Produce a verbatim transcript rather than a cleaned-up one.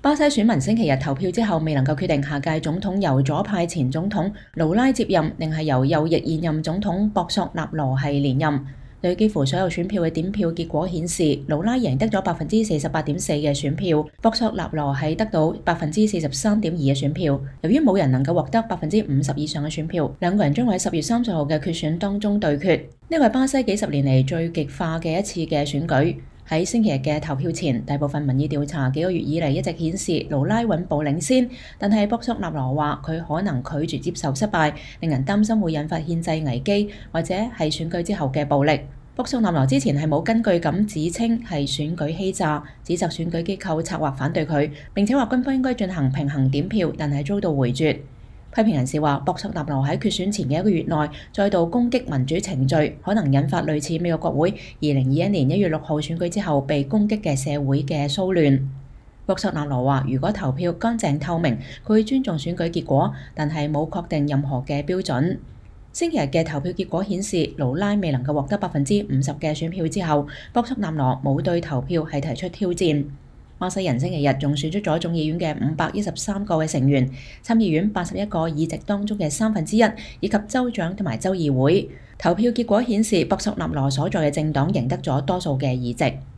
巴西選民星期日投票之後，未能夠決定下屆總統由左派前總統盧拉接任，定係由右翼現任總統博索納羅係連任。對幾乎所有選票嘅點票結果顯示，盧拉贏得咗百分之四十八點四嘅選票，博索納羅係得到百分之四十三點二嘅選票。由於冇人能夠獲得百分之五十以上嘅選票，兩個人將會喺十月三十號嘅決選當中對決。呢個係巴西幾十年嚟最極化嘅一次嘅選舉。喺星期日嘅投票前，大部分民意調查幾個月以嚟一直顯示盧拉穩步領先，但係博索納羅話佢可能拒絕接受失敗，令人擔心會引發憲制危機，或者係選舉之後嘅暴力。博索納羅之前係冇根據咁指稱係選舉欺詐，指責選舉機構策劃反對佢，並且話軍方應該進行平衡點票，但係遭到回絕。批評人士話，博索納羅喺決選前嘅一個月內再度攻擊民主程序，可能引發類似美國國會二零二一年一月六號選舉之後被攻擊嘅社會嘅騷亂。博索納羅話，如果投票乾淨透明，佢會尊重選舉結果，但係冇確定任何嘅標準。星期日嘅投票結果顯示，盧拉未能夠獲得百分之五十嘅選票之後，博索納羅冇對投票係提出挑戰。巴西人星期日仲選出咗眾議院嘅五百一十三個嘅成員，參議院八十一個議席當中嘅三分之一，以及州長同埋州議會。投票結果顯示，博索納羅所在嘅政黨贏得咗多數嘅議席。